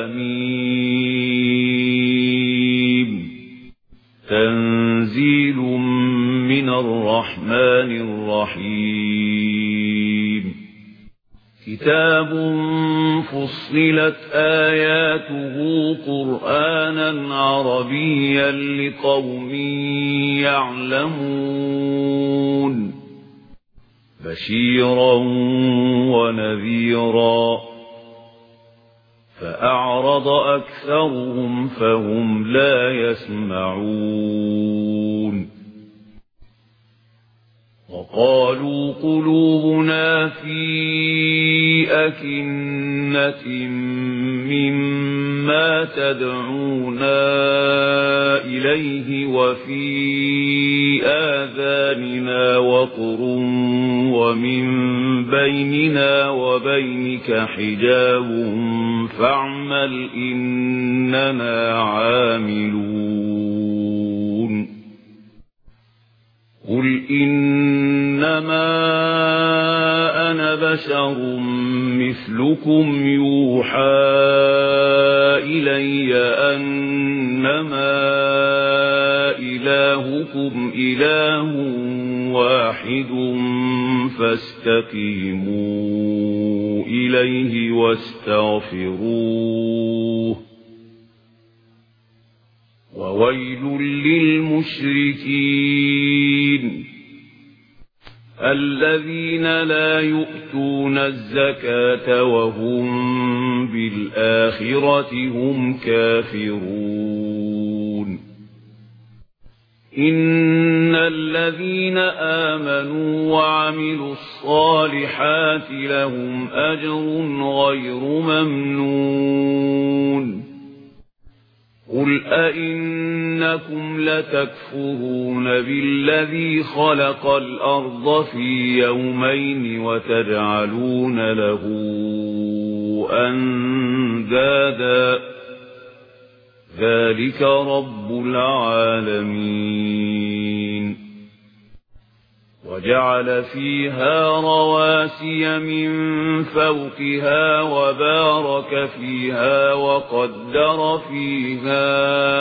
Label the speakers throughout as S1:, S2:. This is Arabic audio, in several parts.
S1: ميم تنزيل من الرحمن الرحيم كتاب فصلت آياته قرآنا عربيا لقوم يعلمون بشيرا ونذيرا فأعرض أكثرهم فهم لا يسمعون وقالوا قلوبنا في أكنة مما تدعونا إليه وفي آذاننا وقر ومن بيننا وبينك حجاب فاعمل إننا عاملون قل إنما أنا بشر مثلكم يوحى إلي أنما إلهكم إله واحد فاستقيموا إليه واستغفروه وويل للمشركين الذين لا يؤتون الزكاة وهم بالآخرة هم كافرون إن الذين آمنوا وعملوا الصالحات لهم أجر غير ممنون قل أئنكم لتكفرون بالذي خلق الأرض في يومين وتجعلون له أندادا ذلك رب العالمين وجعل فيها رواسي من فوقها وبارك فيها وقدر فيها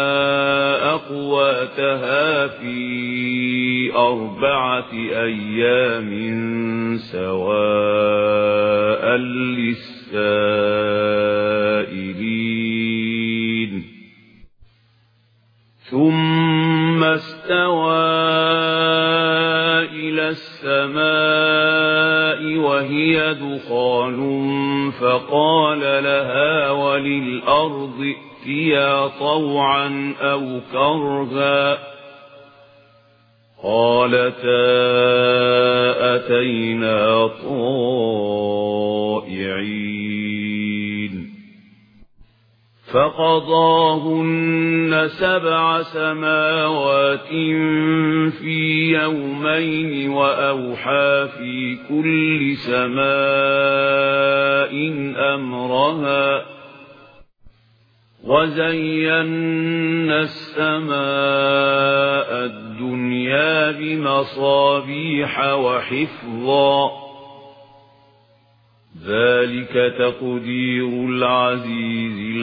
S1: أقواتها في 4 أيام سواء للسائلين ثم استوى إلى السماء وهي دخان فقال لها وللأرض ائتيا طوعا أو كرها قالتا أتينا طائعين فقضاهن 7 سماوات في يومين وأوحى في كل سماء أمرها وزينا السماء الدنيا بمصابيح وحفظا ذلك تقدير العزيز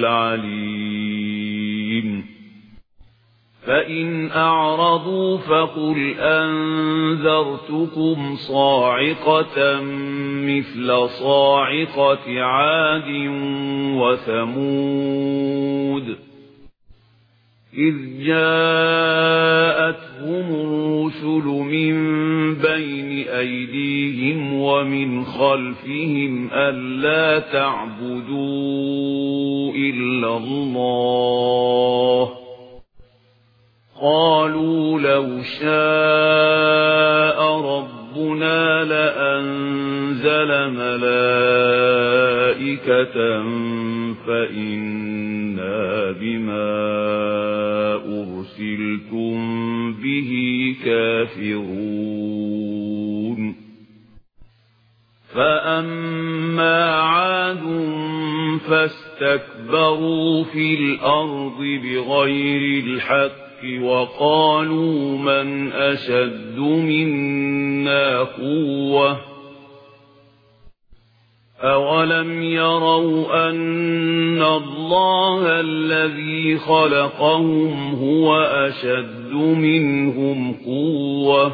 S1: العليم فإن أعرضوا فقل أنذرتكم صاعقة مثل صاعقة عاد وثمود إذ جاءتهم الرسل من بين أيديهم ومن خلفهم ألا تعبدوا إلا الله قالوا لو شاء ربنا لأنزل ملائكة فإنا بما أرسلتم به كافرون فأما عاد فاستكبروا في الأرض بغير الحق وقالوا من أشد منا قوة أَوَلَمْ يَرَوْا أَنَّ اللَّهَ الَّذِي خَلَقَهُمْ هُوَ أَشَدُّ مِنْهُمْ قُوَّةً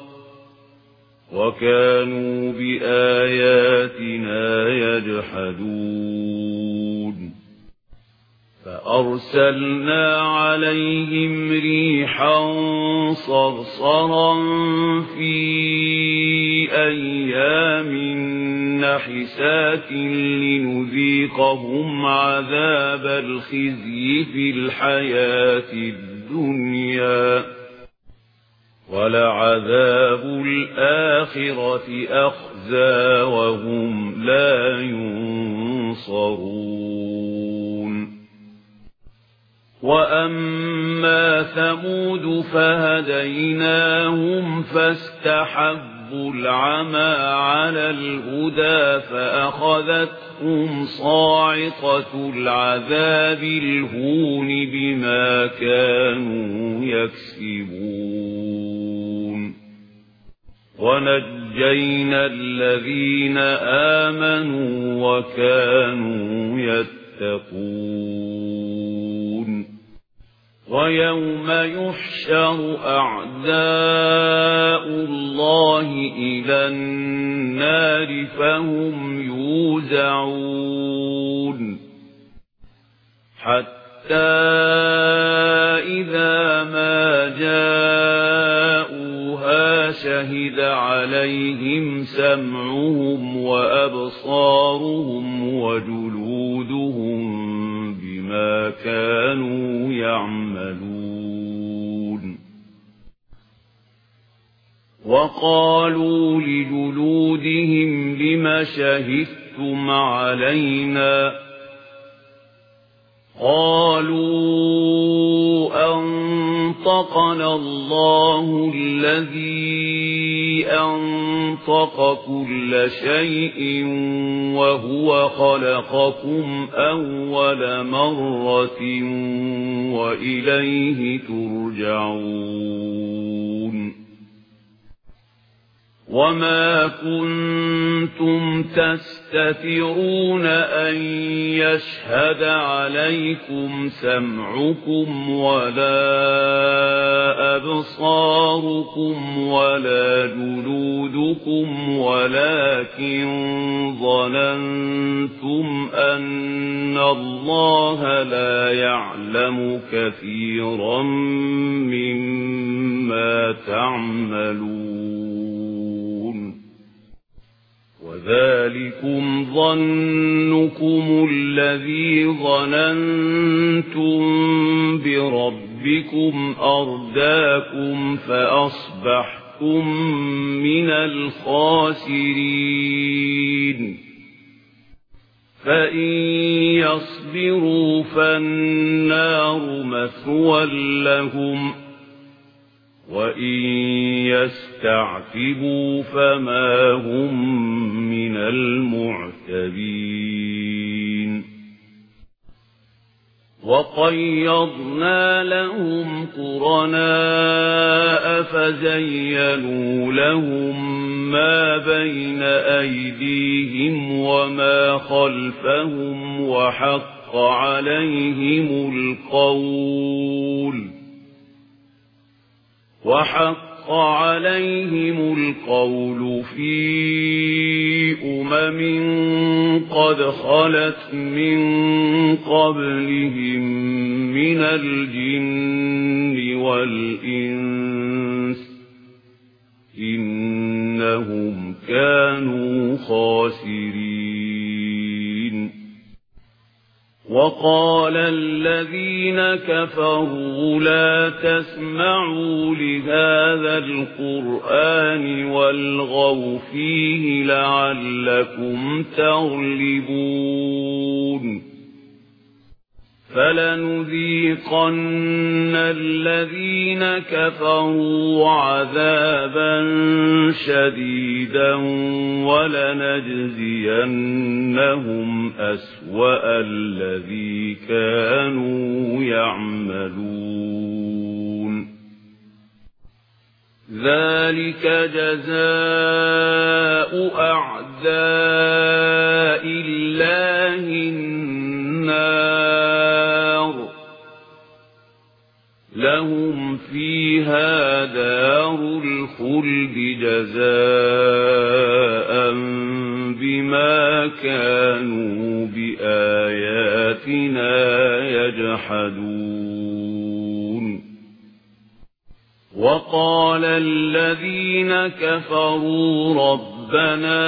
S1: وَكَانُوا بِآيَاتِنَا يَجْحَدُونَ فَأَرْسَلْنَا عَلَيْهِمْ رِيحًا صَرْصَرًا فِي أَيَّامٍ نَحِسَاتٍ لِنُذِيقَهُمْ عَذَابَ الْخِزْيِ فِي الْحَيَاةِ الدُّنْيَا وَلَعَذَابُ الْآخِرَةِ أَخْزَىٰ وَهُمْ لَا يُنصَرُونَ وَأَمَّا ثَمُودُ فَهَدَيْنَاهُمْ فَاسْتَحَبُّوا الْعَمَىٰ عَلَى الْهُدَىٰ فَأَخَذَتْهُمْ صَاعِقَةُ الْعَذَابِ الْهُونِ بِمَا كَانُوا يَكْسِبُونَ وَنَجَّيْنَا الَّذِينَ آمَنُوا وَكَانُوا يَتَّقُونَ وَيَوْمَ يُحْشَرُ أَعْدَاءُ اللَّهِ إِلَى النَّارِ فَهُمْ يُوزَعُونَ حَتَّى إِذَا مَا جَاءُوهَا شَهِدَ عَلَيْهِمْ سَمْعُهُمْ وَأَبْصَارُهُمْ وَجُلُودُهُمْ بِمَا كَانُوا يَعْمَلُونَ وَقَالُوا لِجُلُودِهِمْ لِمَ شَهِدتُّمْ عَلَيْنَا قَالُوا أَنطَقَنَا اللَّهُ الَّذِي أَنطَقَ كُلَّ شَيْءٍ وَهُوَ خَلَقَكُمْ أَوَّلَ مَرَّةٍ وَإِلَيْهِ تُرْجَعُونَ وَمَا كُنتُمْ تَسْتَتِرُونَ أَن يَشْهَدَ عَلَيْكُمْ سَمْعُكُمْ وَلَا أَبْصَارُكُمْ وَلَا جُلُودُكُمْ وَلَكِنْ ظَنَنْتُمْ أَنَّ اللَّهَ لا يَعْلَمُ كَثِيرًا مِّمَّا تَعْمَلُونَ وَذَلِكُمْ ظَنُّكُمُ الَّذِي ظَنَنْتُمْ بِرَبِّكُمْ أَرْدَاكُمْ فَأَصْبَحْتُمْ مِنَ الْخَاسِرِينَ فَإِنْ يَصْبِرُوا فَالنَّارُ مَثْوًى لَهُمْ وَإِنْ يَسْتَعْتِبُوا فَمَا هُمْ مِنَ الْمُعْتَبِينَ وَقَيَّضْنَا لَهُمْ قُرَنَاءَ فَزَيَّنُوا لَهُم مَّا بَيْنَ أَيْدِيهِمْ وَمَا خَلْفَهُمْ وَحَقَّ عَلَيْهِمُ الْقَوْلُ فِي قَدْ خَلَتْ مِنْ قَبْلِهِمْ مِنَ الْجِنِّ وَالْإِنسِ إِنَّهُمْ كَانُوا خَاسِرِينَ وَقَالَ الَّذِينَ كَفَرُوا لَا تَسْمَعُوا لِهَذَا الْقُرْآنِ وَالْغَوْا فِيهِ لَعَلَّكُمْ تَغْلِبُونَ فَلَنُذِيقَنَّ الَّذِينَ كَفَرُوا عَذَابًا شَدِيدًا وَلَنَجْزِيَنَّهُمْ أَسْوَأَ الَّذِي كَانُوا يَعْمَلُونَ ذَلِكَ جَزَاءُ أَعْدَاءِ الله النار لهم فيها دار الخلد جزاء بما كانوا بآياتنا يجحدون وقال الذين كفروا ربنا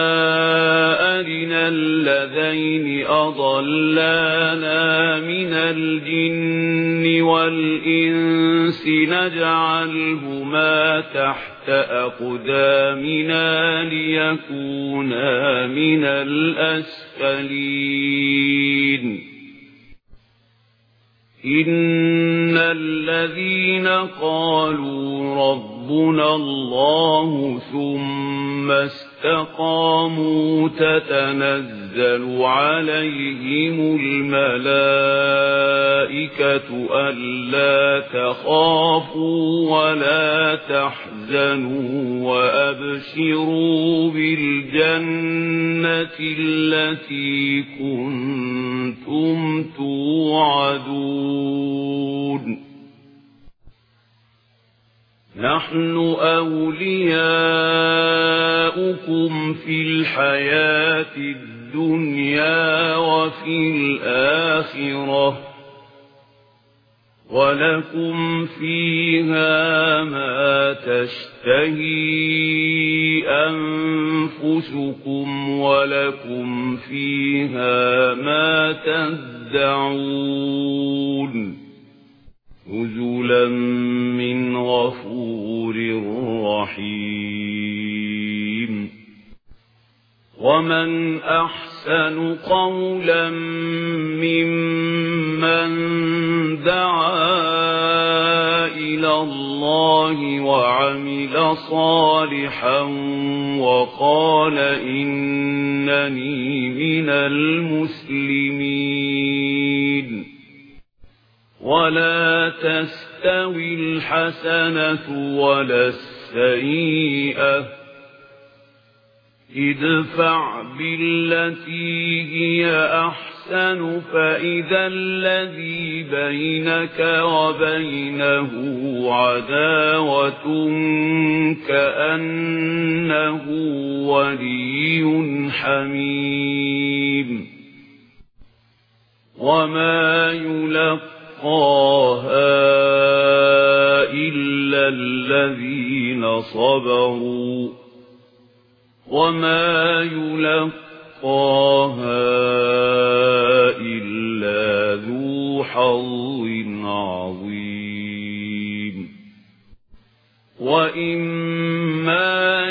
S1: أرنا الذين أضلانا من الجن والإنس نجعلهما تحت أقدامنا ليكونا من الأسفلين إن الذين قالوا ربنا الله ثم استقاموا تتنزل عليهم الملائكة ألا تخافوا ولا تحزنوا وأبشروا بالجنة التي كنتم توعدون نحن أولياؤكم في الحياة الدنيا وفي الآخرة ولكم فيها ما تشتهي أنفسكم ولكم فيها ما تدعون نزلا من غفور رحيم ومن أحسن قولا ممن دعا إلى الله وعمل صالحا وقال إنني من المسلمين ولا تستوي الحسنة ولا السيئة ادفع بالتي هي أحسن فإذا الذي بينك وبينه عداوة كأنه ولي حميم وما يلقاها إلا الذين صبروا وما يلقاها إلا ذو حظ عظيم وإما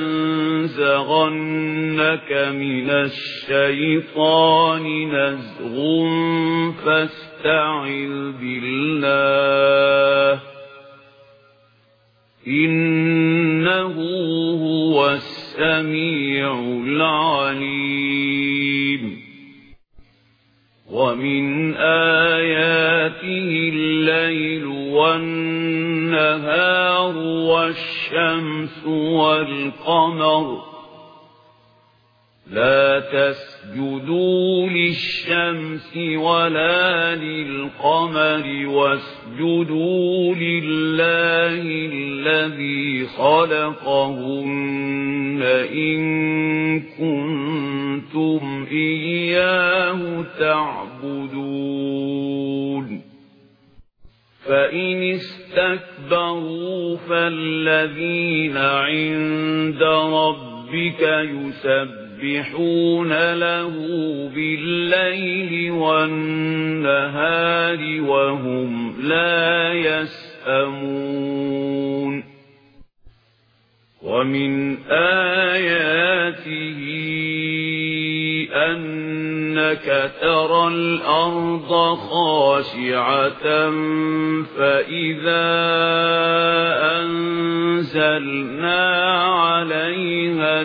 S1: ينزغنك من الشيطان نزغ فاستعذ بالله إنه هو السميع العليم ومن آياته الليل والنهار والشمس والقمر لا تسجدوا للشمس ولا للقمر واسجدوا لله الذي خلقهن إن كنتم إياه تعبدون فإن استكبروا فالذين عند ربك يسبحون له بالليل والنهار وهم لا يسأمون ومن آياته أنك ترى الأرض خاشعة فإذا أنزلنا عليها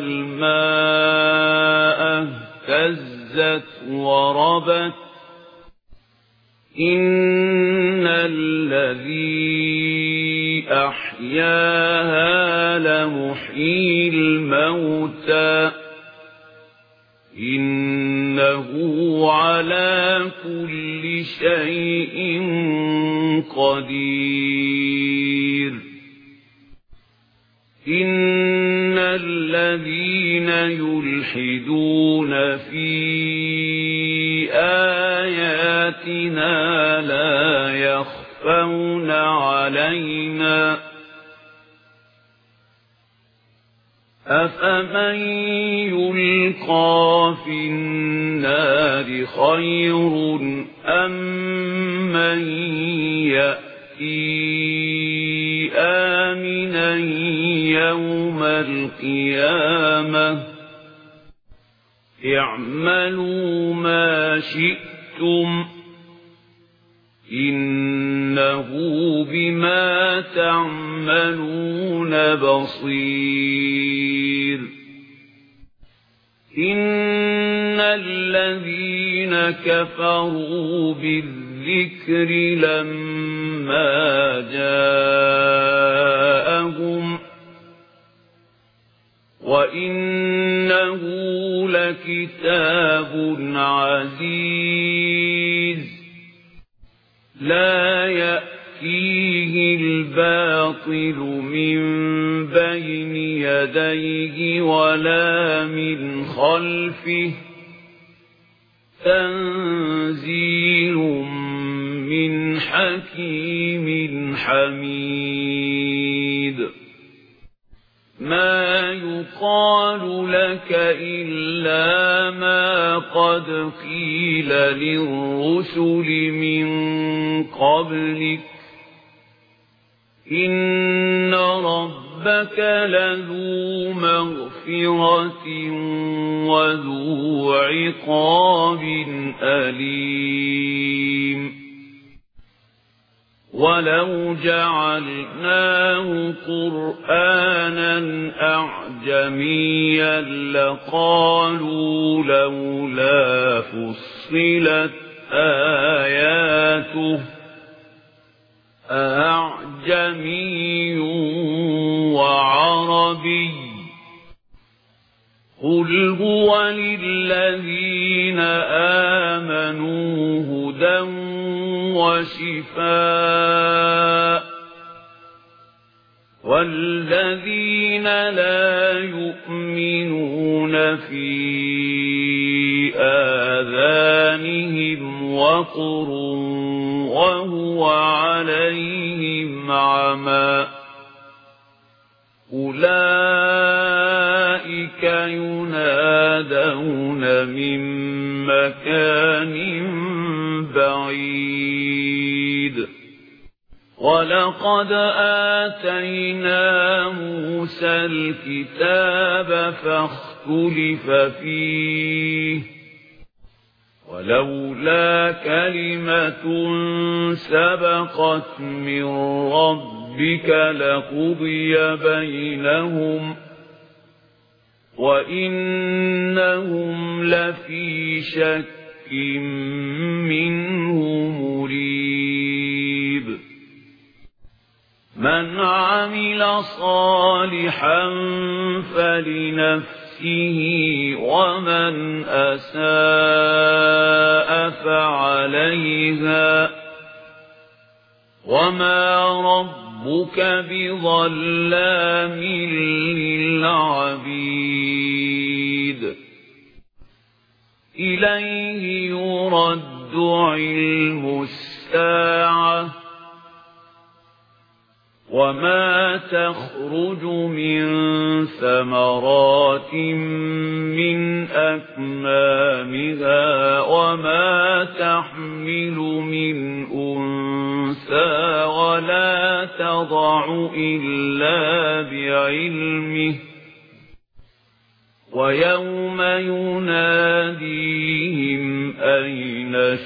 S1: الماء اهتزت وربت إن الذي أحياها لمحيي الموتى على كل شيء قدير إن الذين يلحدون في آياتنا لا يخفون علينا أفمن يلقى في النار خير أم من يأتي آمنا يوم القيامة اعملوا ما شئتم إنه بما تعملون بصير إن الذين كفروا بالذكر لما جاءهم وإنه لكتاب عزيز لا يأتيه الباطل من بين يديه ولا من خلفه تنزيل من حكيم حميد ما يقال لك إلا ما قد قيل للرسل من قبلك إن ربك لذو مغفرة وذو عقاب أليم ولو جعلناه قرآنا أعجميا لقالوا لولا فصلت آياته أعجمي وعربي قل هو للذين آمنوا هدى وشفاء والذين لا يؤمنون في آذانهم وقر وهو عليهم عمى أولئك ينادون من مكان بعيد ولقد آتينا موسى الكتاب فاختلف فيه ولولا كلمة سبقت من ربك لقضي بينهم وإنهم لفي شك منه مريب من عمل صالحا فلنفسه ومن أساء فعليها وما ربك بظلام للعبيد إليه يرد علم الساعة وما تخرج من ثمرات من أكمامها وما تحمل من أنثى ولا تضع إلا بعلمه ويوم يناديهم أين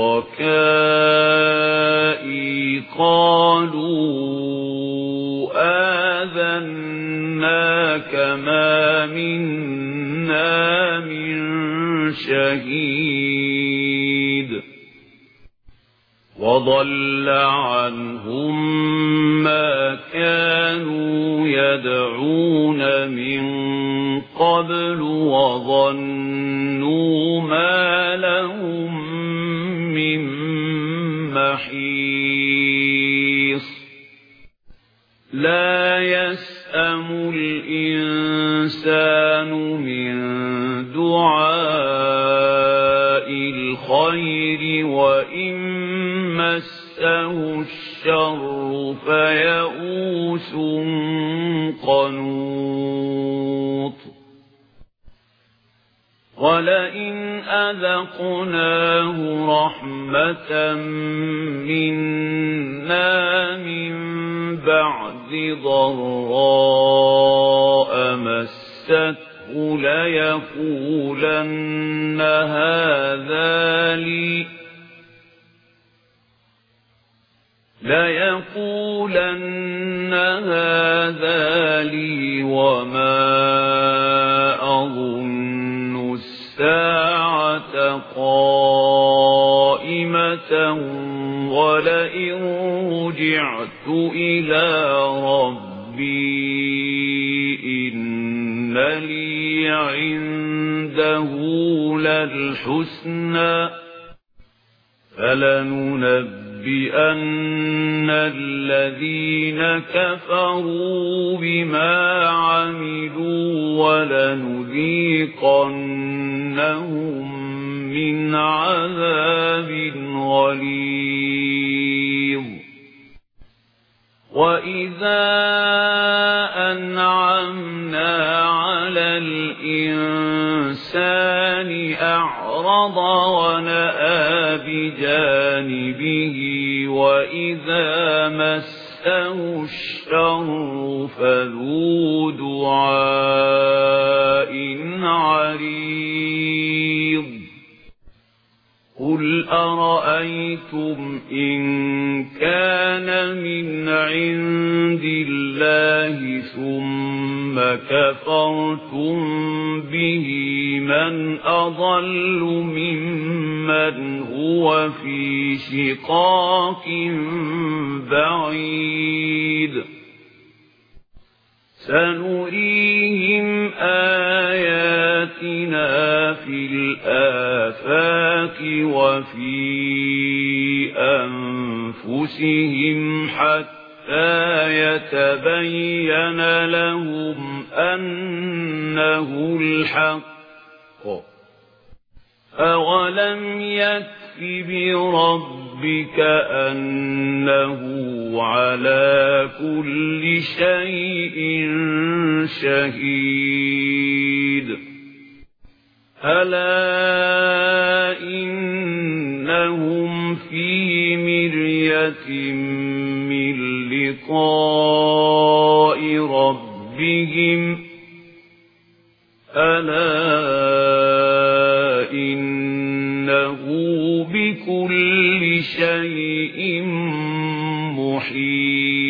S1: شركائي قالوا آذناك ما منا من شهيد وضل عنهم ما كانوا يدعون من قبل وظنوا ما لهم من محيص لا يسأم الإنسان من دعاء الخير وإن مسه الشر فيئوس قنوط ولئن أذقناه رحمة منا من بعد ضراء مسته ليقولن هذا لي وما أظن الساعة قائمة ولئن رجعت إلى ربي إن لي عنده للحسنى فلننبئن الذين كفروا بما عملوا ولنذيقنهم من عذاب غليظ وإذا أنعمنا على الإنسان أعرض ونأى بجانبه وإذا مسه الشر فذو دعاء عريض قل أرأيتم إن كان من عند الله ثم كفرتم به من أضل ممن هو في شقاق بعيد سنريهم آياتنا في الآفاق وفي أنفسهم حتى يتبين لهم أنه الحق أولم يكف بربك أنه على كل شيء شهيد ألا إنهم في مرية من لقاء ربهم ألا إنه بكل شيء محيط